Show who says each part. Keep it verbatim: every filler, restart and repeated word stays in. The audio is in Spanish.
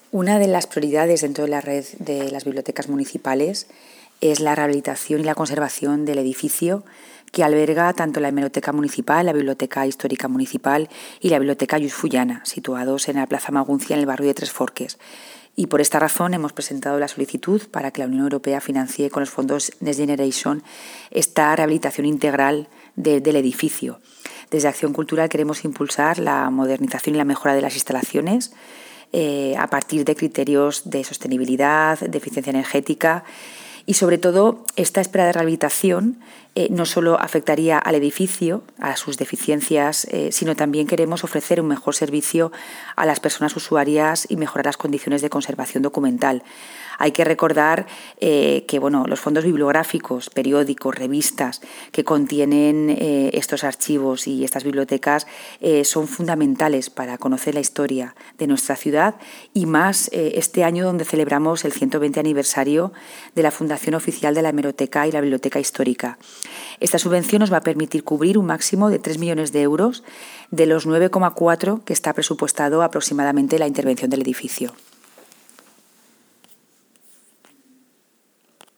Speaker 1: Una de las prioridades dentro de la red de las bibliotecas municipales es la rehabilitación y la conservación del edificio que alberga tanto la Hemeroteca Municipal, la Biblioteca Histórica Municipal y la Biblioteca Lluís Fullana, situados en la Plaza Maguncia, en el barrio de Tres Forques. Y por esta razón hemos presentado la solicitud para que la Unión Europea financie con los fondos Next Generation esta rehabilitación integral de, del edificio. Desde Acción Cultural queremos impulsar la modernización y la mejora de las instalaciones eh, a partir de criterios de sostenibilidad, de eficiencia energética. Y sobre todo, esta esperada rehabilitación eh, no solo afectaría al edificio, a sus deficiencias, eh, sino también queremos ofrecer un mejor servicio a las personas usuarias y mejorar las condiciones de conservación documental. Hay que recordar eh, que bueno, los fondos bibliográficos, periódicos, revistas que contienen eh, estos archivos y estas bibliotecas eh, son fundamentales para conocer la historia de nuestra ciudad y más eh, este año donde celebramos el ciento veinte aniversario de la fundación oficial de la Hemeroteca y la Biblioteca Histórica. Esta subvención nos va a permitir cubrir un máximo de tres millones de euros de los nueve coma cuatro que está presupuestado aproximadamente la intervención del edificio.